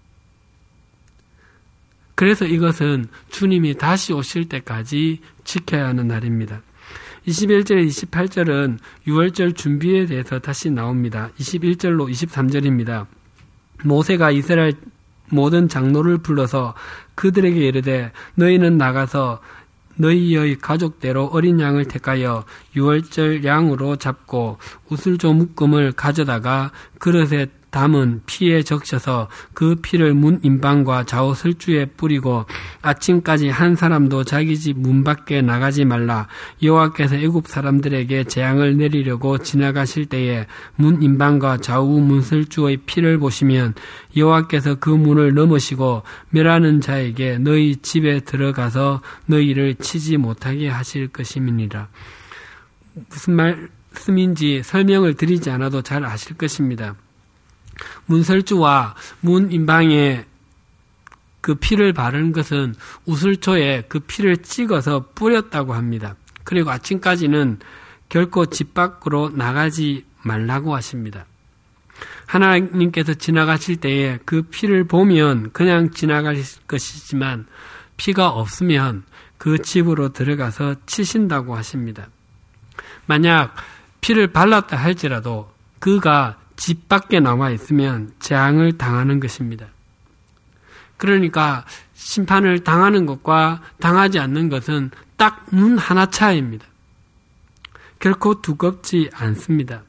그래서 이것은 주님이 다시 오실 때까지 지켜야 하는 날입니다. 이십일 절, 이십팔 절은 유월절 준비에 대해서 다시 나옵니다. 이십일 절로 이십삼 절입니다. 모세가 이스라엘 모든 장로를 불러서 그들에게 이르되 너희는 나가서 너희의 가족대로 어린 양을 택하여 유월절 양으로 잡고 우슬조 묶음을 가져다가 그릇에 담은 피에 적셔서 그 피를 문 인방과 좌우 설주에 뿌리고 아침까지 한 사람도 자기 집 문 밖에 나가지 말라. 여호와께서 애굽 사람들에게 재앙을 내리려고 지나가실 때에 문 인방과 좌우 문 설주의 피를 보시면 여호와께서 그 문을 넘으시고 멸하는 자에게 너희 집에 들어가서 너희를 치지 못하게 하실 것임이니라. 무슨 말씀인지 설명을 드리지 않아도 잘 아실 것입니다. 문설주와 문인방에 그 피를 바르는 것은 우슬초에 그 피를 찍어서 뿌렸다고 합니다. 그리고 아침까지는 결코 집 밖으로 나가지 말라고 하십니다. 하나님께서 지나가실 때에 그 피를 보면 그냥 지나갈 것이지만 피가 없으면 그 집으로 들어가서 치신다고 하십니다. 만약 피를 발랐다 할지라도 그가 집 밖에 나와 있으면 재앙을 당하는 것입니다. 그러니까 심판을 당하는 것과 당하지 않는 것은 딱 눈 하나 차이입니다. 결코 두껍지 않습니다.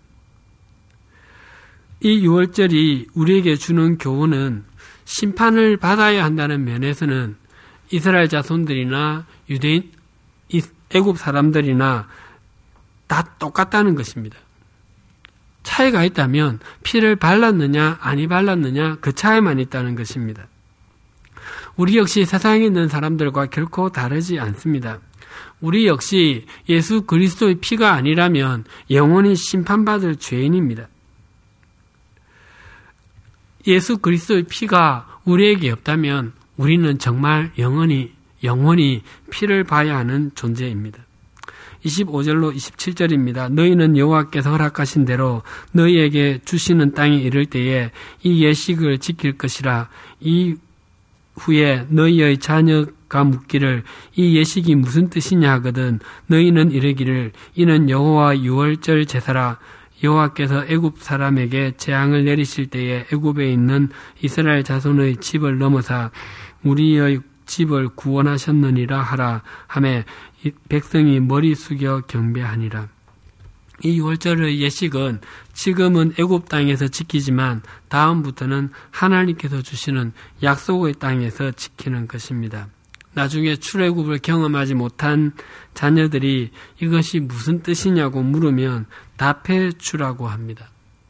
이 유월절이 우리에게 주는 교훈은 심판을 받아야 한다는 면에서는 이스라엘 자손들이나 유대인, 애굽 사람들이나 다 똑같다는 것입니다. 차이가 있다면 피를 발랐느냐 아니 발랐느냐 그 차이만 있다는 것입니다. 우리 역시 세상에 있는 사람들과 결코 다르지 않습니다. 우리 역시 예수 그리스도의 피가 아니라면 영원히 심판받을 죄인입니다. 예수 그리스도의 피가 우리에게 없다면 우리는 정말 영원히 영원히 피를 봐야 하는 존재입니다. 이십오 절로 이십칠 절입니다. 너희는 여호와께서 허락하신 대로 너희에게 주시는 땅에 이를 때에 이 예식을 지킬 것이라. 이 후에 너희의 자녀가 묻기를 이 예식이 무슨 뜻이냐 하거든 너희는 이르기를 이는 여호와 유월절 제사라. 여호와께서 애굽 사람에게 재앙을 내리실 때에 애굽에 있는 이스라엘 자손의 집을 넘어사 우리의 집을 구원하셨느니라 하라 하매 백성이 머리 숙여 경배하니라. 이 유월절의 예식은 지금은 애굽 땅에서 지키지만 다음부터는 하나님께서 주시는 약속의 땅에서 지키는 것입니다. 나중에 출애굽을 경험하지 못한 자녀들이 이것이 무슨 뜻이냐고 물으면 답해 주라고 합니다.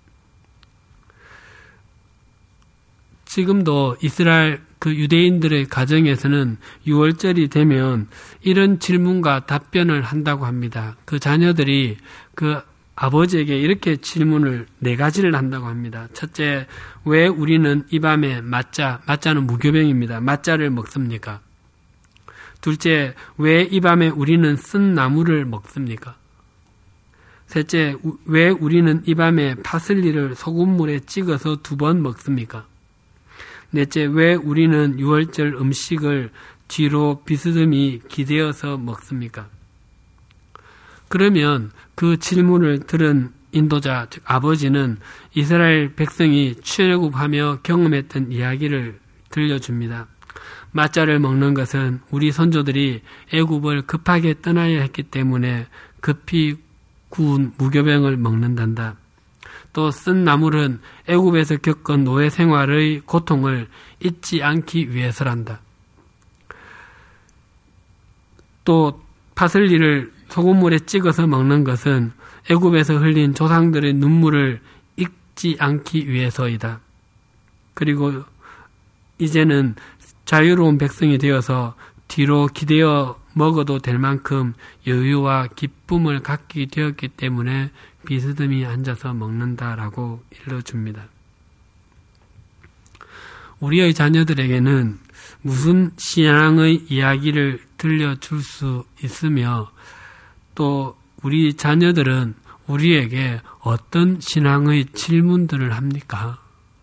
지금도 이스라엘 그 유대인들의 가정에서는 유월절이 되면 이런 질문과 답변을 한다고 합니다. 그 자녀들이 그 아버지에게 이렇게 질문을 네 가지를 한다고 합니다. 첫째, 왜 우리는 이 밤에 맞자, 맞자는 무교병입니다. 맞자를 먹습니까? 둘째, 왜 이 밤에 우리는 쓴 나무를 먹습니까? 셋째, 왜 우리는 이 밤에 파슬리를 소금물에 찍어서 두 번 먹습니까? 넷째, 왜 우리는 유월절 음식을 뒤로 비스듬히 기대어서 먹습니까? 그러면 그 질문을 들은 인도자, 즉 아버지는 이스라엘 백성이 출애굽하며 경험했던 이야기를 들려줍니다. 맞자를 먹는 것은 우리 선조들이 애굽을 급하게 떠나야 했기 때문에 급히 구운 무교병을 먹는단다. 또 쓴 나물은 애굽에서 겪은 노예 생활의 고통을 잊지 않기 위해서란다. 또 파슬리를 소금물에 찍어서 먹는 것은 애굽에서 흘린 조상들의 눈물을 잊지 않기 위해서이다. 그리고 이제는 자유로운 백성이 되어서 뒤로 기대어 먹어도 될 만큼 여유와 기쁨을 갖게 되었기 때문에 비스듬히 앉아서 먹는다라고 일러줍니다. 우리의 자녀들에게는 무슨 신앙의 이야기를 들려줄 수 있으며 또 우리 자녀들은 우리에게 어떤 신앙의 질문들을 합니까?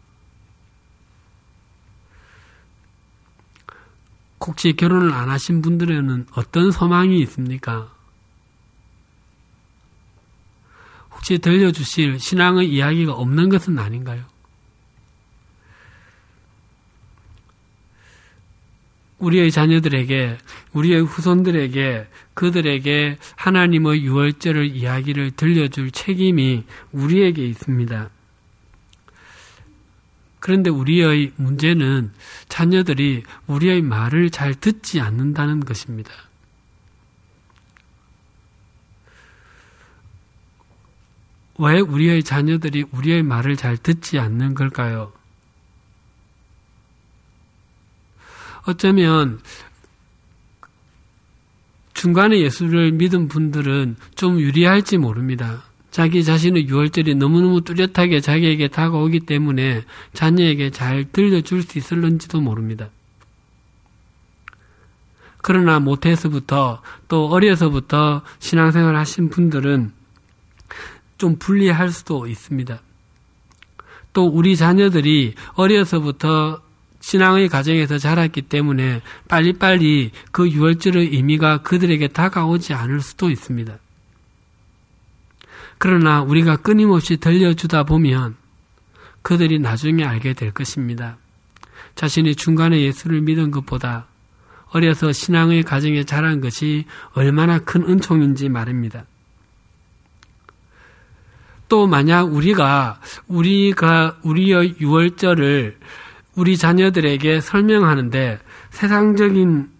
혹시 결혼을 안 하신 분들에는 어떤 소망이 있습니까? 혹시 들려주실 신앙의 이야기가 없는 것은 아닌가요? 우리의 자녀들에게, 우리의 후손들에게, 그들에게 하나님의 유월절을 이야기를 들려줄 책임이 우리에게 있습니다. 그런데 우리의 문제는 자녀들이 우리의 말을 잘 듣지 않는다는 것입니다. 왜 우리의 자녀들이 우리의 말을 잘 듣지 않는 걸까요? 어쩌면 중간에 예수를 믿은 분들은 좀 유리할지 모릅니다. 자기 자신의 유월절이 너무너무 뚜렷하게 자기에게 다가오기 때문에 자녀에게 잘 들려줄 수 있을런지도 모릅니다. 그러나 모태에서부터 또 어려서부터 신앙생활 하신 분들은 좀 불리할 수도 있습니다. 또 우리 자녀들이 어려서부터 신앙의 가정에서 자랐기 때문에 빨리빨리 그 유월절의 의미가 그들에게 다가오지 않을 수도 있습니다. 그러나 우리가 끊임없이 들려주다 보면 그들이 나중에 알게 될 것입니다. 자신이 중간에 예수를 믿은 것보다 어려서 신앙의 가정에 자란 것이 얼마나 큰 은총인지 말입니다. 또 만약 우리가 우리가 우리의 유월절을 우리 자녀들에게 설명하는데 세상적인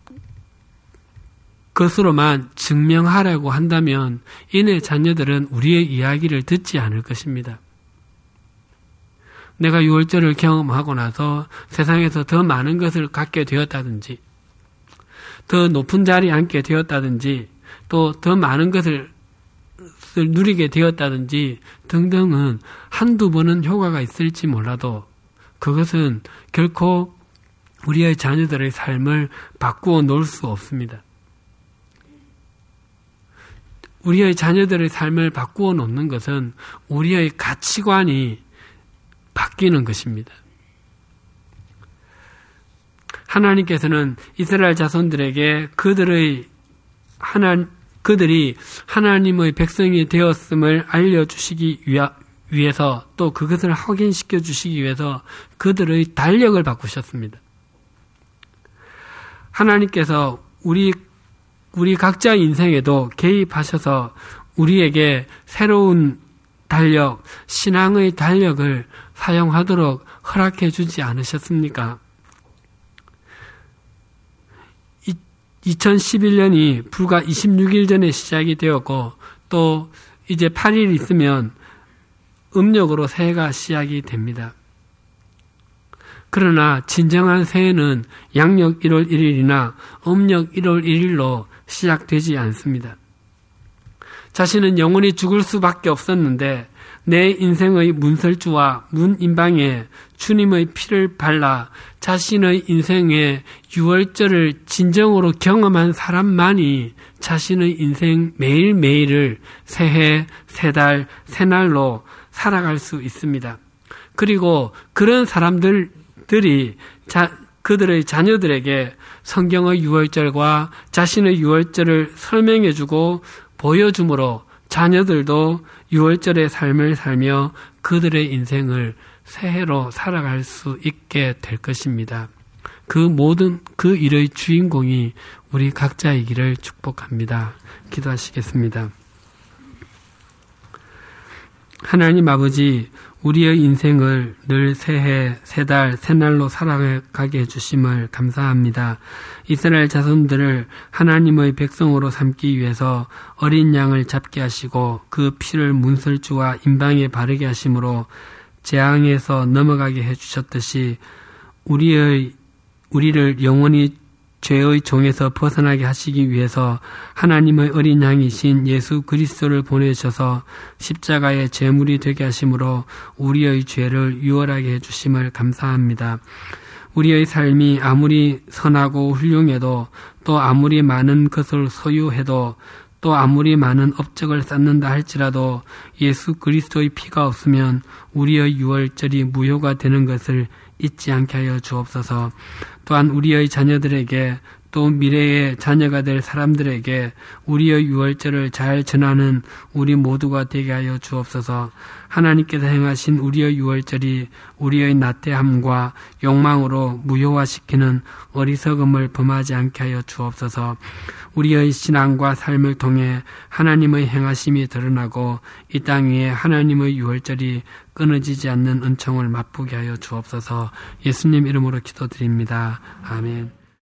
것으로만 증명하려고 한다면 이내 자녀들은 우리의 이야기를 듣지 않을 것입니다. 내가 유월절을 경험하고 나서 세상에서 더 많은 것을 갖게 되었다든지 더 높은 자리에 앉게 되었다든지 또 더 많은 것을 누리게 되었다든지 등등은 한두 번은 효과가 있을지 몰라도 그것은 결코 우리의 자녀들의 삶을 바꾸어 놓을 수 없습니다. 우리의 자녀들의 삶을 바꾸어 놓는 것은 우리의 가치관이 바뀌는 것입니다. 하나님께서는 이스라엘 자손들에게 그들의 하나, 그들이 하나님의 백성이 되었음을 알려주시기 위하, 위해서 또 그것을 확인시켜 주시기 위해서 그들의 달력을 바꾸셨습니다. 하나님께서 우리 우리 각자의 인생에도 개입하셔서 우리에게 새로운 달력, 신앙의 달력을 사용하도록 허락해 주지 않으셨습니까? 이천십일 년이 불과 이십육 일 전에 시작이 되었고 또 이제 팔 일 있으면 음력으로 새해가 시작이 됩니다. 그러나 진정한 새해는 양력 일월 일일이나 음력 일월 일일로 시작되지 않습니다. 자신은 영원히 죽을 수밖에 없었는데 내 인생의 문설주와 문인방에 주님의 피를 발라 자신의 인생의 유월절을 진정으로 경험한 사람만이 자신의 인생 매일매일을 새해, 새달, 새날로 살아갈 수 있습니다. 그리고 그런 사람들이 자, 그들의 자녀들에게 성경의 유월절과 자신의 유월절을 설명해주고 보여주므로 자녀들도 유월절의 삶을 살며 그들의 인생을 새해로 살아갈 수 있게 될 것입니다. 그 모든 그 일의 주인공이 우리 각자이기를 축복합니다. 기도하시겠습니다. 하나님 아버지, 우리의 인생을 늘 새해, 새달, 새날로 살아가게 해주심을 감사합니다. 이스라엘 자손들을 하나님의 백성으로 삼기 위해서 어린 양을 잡게 하시고 그 피를 문설주와 임방에 바르게 하심으로 재앙에서 넘어가게 해주셨듯이 우리의, 우리를 영원히 죄의 종에서 벗어나게 하시기 위해서 하나님의 어린 양이신 예수 그리스도를 보내셔서 십자가의 제물이 되게 하심으로 우리의 죄를 유월하게 해주심을 감사합니다. 우리의 삶이 아무리 선하고 훌륭해도 또 아무리 많은 것을 소유해도 또 아무리 많은 업적을 쌓는다 할지라도 예수 그리스도의 피가 없으면 우리의 유월절이 무효가 되는 것을 잊지 않게 하여 주옵소서. 또한 우리의 자녀들에게 또 미래의 자녀가 될 사람들에게 우리의 유월절을 잘 전하는 우리 모두가 되게 하여 주옵소서. 하나님께서 행하신 우리의 유월절이 우리의 나태함과 욕망으로 무효화시키는 어리석음을 범하지 않게 하여 주옵소서. 우리의 신앙과 삶을 통해 하나님의 행하심이 드러나고 이 땅 위에 하나님의 유월절이 끊어지지 않는 은총을 맛보게 하여 주옵소서. 예수님 이름으로 기도드립니다. 아멘.